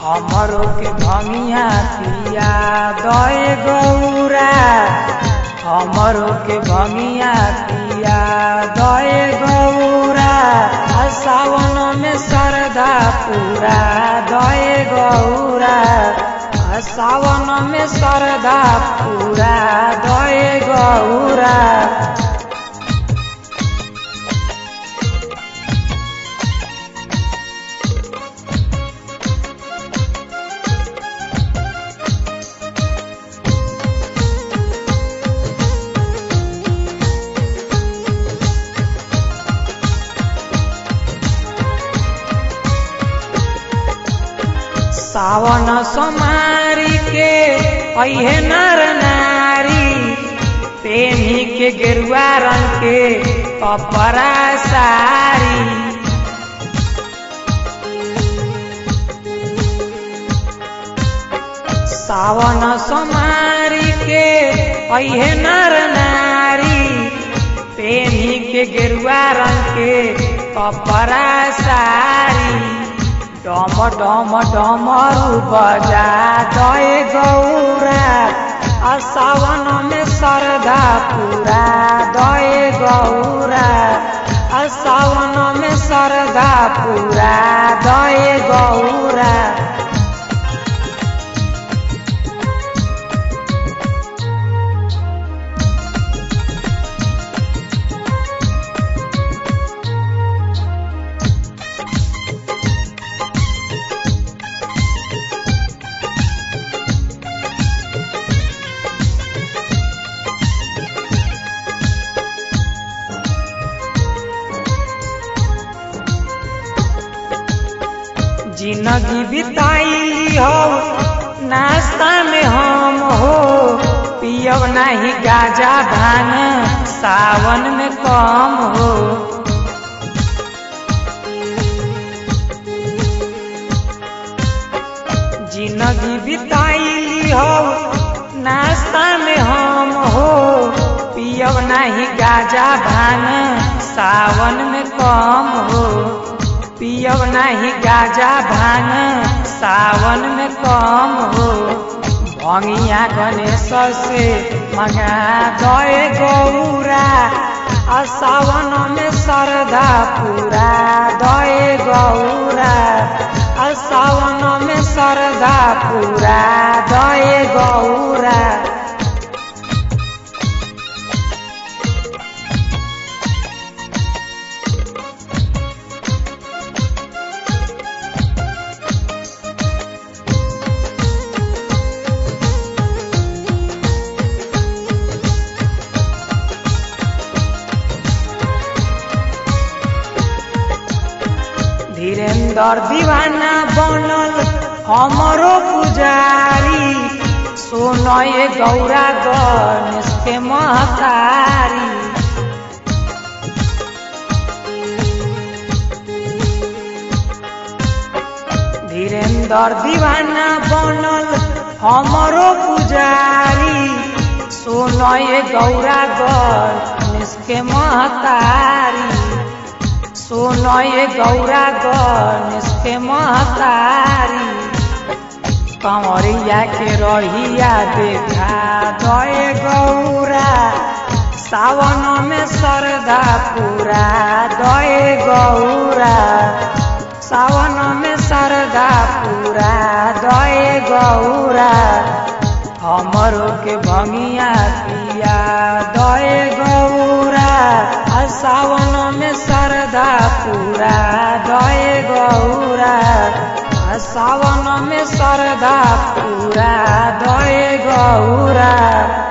हमरो के भंगिया पिया दए गौरा, हमरो के भंगिया पिया दए गौरा, सावन में श्रद्धा पूरा दए गौरा, सावन में श्रद्धा पूरा दए गौरा। सावन सोमारी के अहे नर नारी, पेनी के गेरुआ रंग के कपड़ा सारी, सावन सोमारी के अहे नर नारी, पेनी के गेरुआ रंग के कपड़ा सारी, डम डम डमरू बजा दए गौरा, सावन में श्रद्धा पूरा दए गौरा, सावन में श्रद्धा पूरा दए गौरा। जिंदगी बिताई हो नाश्ता में हम हो, पियब नहीं गाजा भांग सावन में कम हो, जिंदगी बिताई हो नाश्ता में हम हो, पियब नहीं गाजा भांग सावन में कम हो, पियब नहीं गाजा भांग सावन में कम हो, भंगिया गणेश से मंगा दए गौरा, सावन में श्रद्धा पूरा दए गौरा, सावन में श्रद्धा पूरा दए गौरा। धीरेन्द्र दीवाना बनल हमरो पुजारी, सुनए गौरा गणेश के महतारी, धीरेन्द्र दीवाना बनल हमरो पुजारी, सुनए गौरा गणेश के महतारी, सुनए गौरा गणेश के महतारी, कंवरिया के रहिया देखा दए गौरा, सावन में श्रद्धा पूरा दए गौरा, सावन में श्रद्धा पूरा दए गौरा, हमरो के भंगिया पिया दए गौरा, सावन में श्रद्धा पूरा दए गौरा, सावन में श्रद्धा पूरा दए गौरा।